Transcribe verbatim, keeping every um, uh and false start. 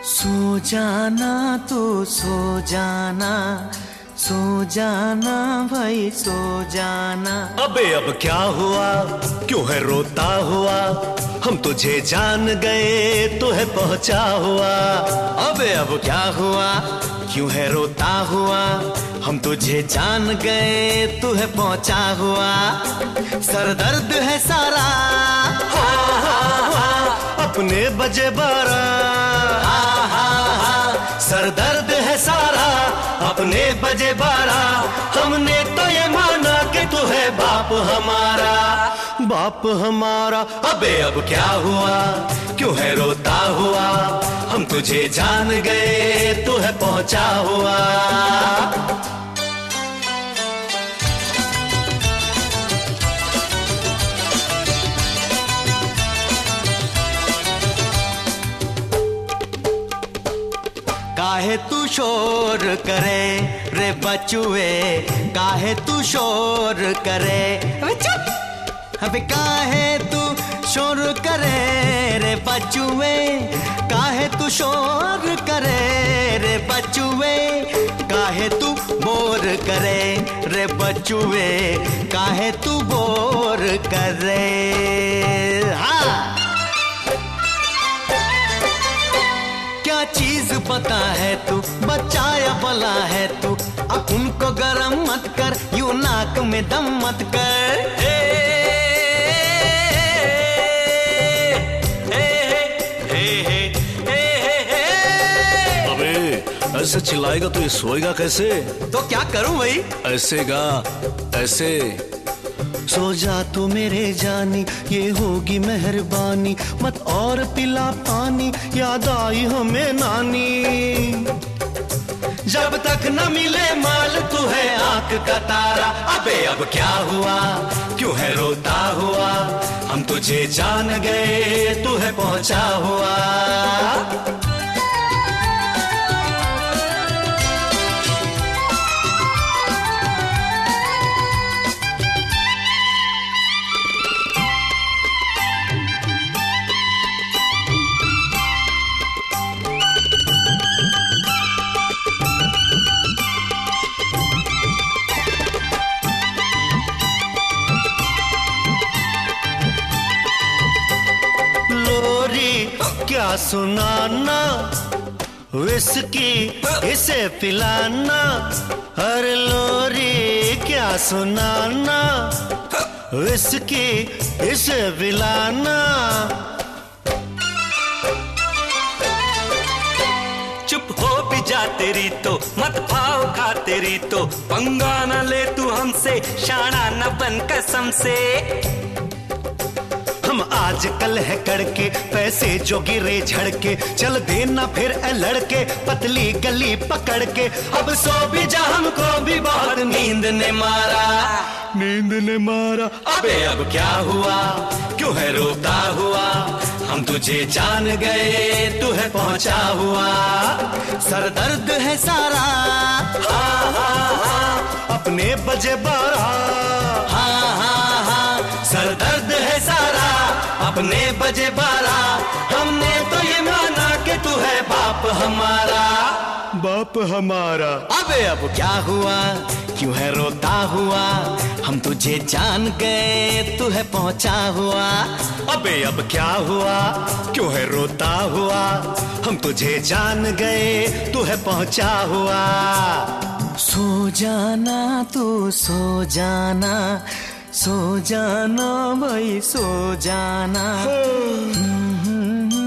सो जाना तो सो जाना, सो जाना भाई सो जाना। अबे अब क्या हुआ, क्यों है रोता हुआ, हम तुझे जान गए तो है पहुंचा हुआ। अबे अब क्या हुआ, क्यों है रोता हुआ, हम तुझे जान गए तू है पहुंचा हुआ। सर दर्द है सारा, हा, हा, हा, अपने बजे बारह, हा, हा, हा। सर दर्द है सारा, अपने बजे बारह। हमने तो ये माना कि तू है बाप हमारा, बाप हमारा। अबे अब क्या हुआ, क्यों है रोता हुआ, हम तुझे जान गए तू है पहुंचा हुआ। काहे तू शोर करे रे बचुए, काहे तू शोर करे, अबे चुप। अबे काहे तू शोर करे रे बचुए, काहे तू शोर करे रे बचुए, काहे तू बोर करे रे बचुए, काहे तू बोर करे। हाँ, क्या चीज पता है तू, बच्चा या भला है तू, अब उनको गरम मत कर, यूं नाक में दम मत कर। हे, हे, हे, हे, हे, हे, हे। अबे ऐसे चिल्लाएगा तो ये सोएगा कैसे? तो क्या करूं भाई? ऐसे गा, ऐसे। सो जा तो मेरे जानी, ये होगी मेहरबानी, मत और पिला पानी, याद आई हमें नानी। जब तक न मिले माल तू है आंख का तारा। अबे अब क्या हुआ, क्यों है रोता हुआ, हम तुझे जान गए तू है पहुंचा हुआ। क्या सुनाना, विस्की इसे पिलाना, हर लोरी क्या सुनाना, विस्की इसे पिलाना। चुप हो भी जा तेरी तो, मत भाव खा तेरी तो, पंगा न ले तू हमसे, शाना न बन कसम से। हम आज कल है कड़के, पैसे जो गिरे झड़के, चल देना फिर ए लड़के, पतली गली पकड़ के। अब सो भी जा, हमको भी बहुत नींद ने मारा, नींद ने मारा। अबे अब क्या हुआ, क्यों है रोता हुआ, हम तुझे जान गए तू है पहुंचा हुआ। सर दर्द है सारा, हा, हा, हा, अपने बजे बारह, हा, हा, हा, सर दर्द है सारा, अपने बजे बारह। हमने तो ये माना कि तू है बाप हमारा, बाप हमारा। अबे अब क्या हुआ, क्यों है रोता हुआ, हम तुझे जान गए तू है पहुंचा हुआ। अबे अब क्या हुआ, क्यों है रोता हुआ, हम तुझे जान गए तू है पहुंचा हुआ। सो जाना तू सो जाना, सो जाना भाई सो जाना।